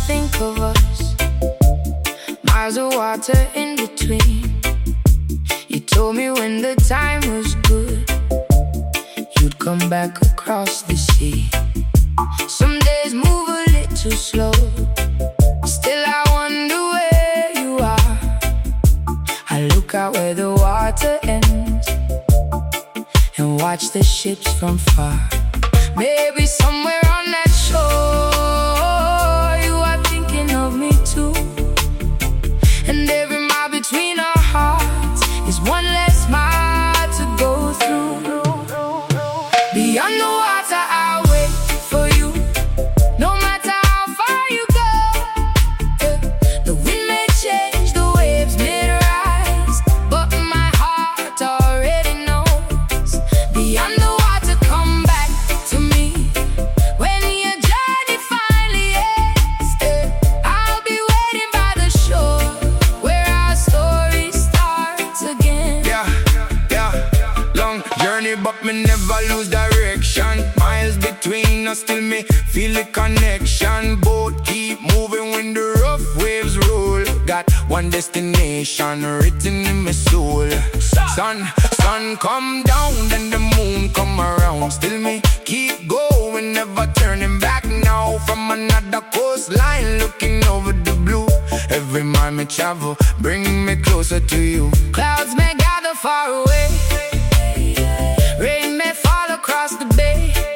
think of us, miles of water in between. You told me when the time was good, you'd come back across the sea. Some days move a little slow, still I wonder where you are. I look out where the water ends and watch the ships from far. Maybe somewhere on that shore you are thinking of me too. And every mile between our hearts is one less mile to go through. Beyond the water I'll wait for you, no matter how far you go. The wind may change, the waves may rise, but my heart already knows. Beyond the water, come back to me when your journey finally ends. I'll be waiting by the shore where our story starts again. Yeah, long journey but me never lose direction. Miles between us, still me feel the connection. Boat keep moving when the rough waves roll. Got one destination written in my soul. Sun come down, then the moon come around. Still me keep going, never turning back now. From another coastline, looking over the blue. Every mile me travel, bring me closer to you. Clouds may gather far away, rain may fall across the bay,